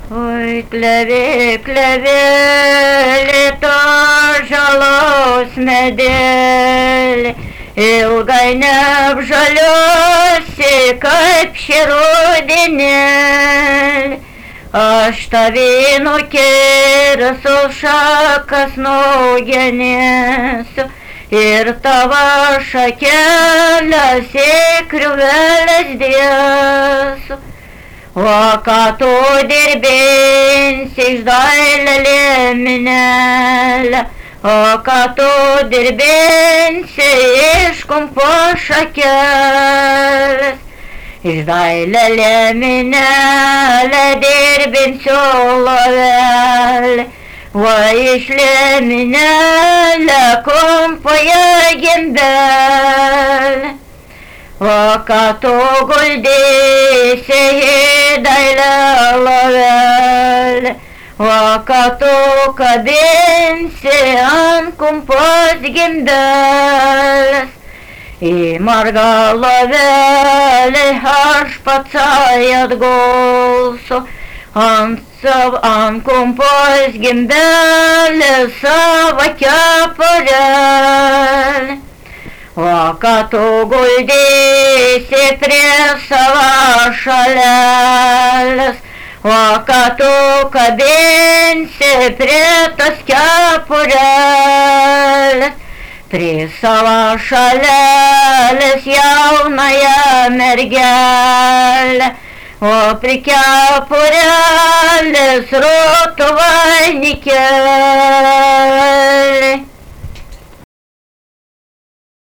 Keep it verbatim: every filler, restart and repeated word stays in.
Oi, klevė, klevėlė, to žalos medelė, ilgai neapžaliuosi, kaip šį rudenėlį. Aš tavį nukirsiu, šakas nugenėsiu ir tavo šakeles į krūveles dėsiu. O ką tu dirbinsi iš dailę liemenėlę, o ką tu dirbinsi iš kumpo šakeles. Iš dailę liemenėlę dirbinsiu lovelę, o iš liemenėlę kumpoje gimbelę. O ką tu guldysi į dailę lovelę, o ką tu kabinsi ant kumpos gimbelės. Į margą lovelę aš patsai atgulsiu, ant, sav, ant kumpos gimbelės savo kepurelę. O ką tu guldysi prie savo šalelės, o ką tu kabinsi prie tos kepurelės. Prie savo šalelės jaunąją mergelę, o prie kepurelės rūtų vainikelį.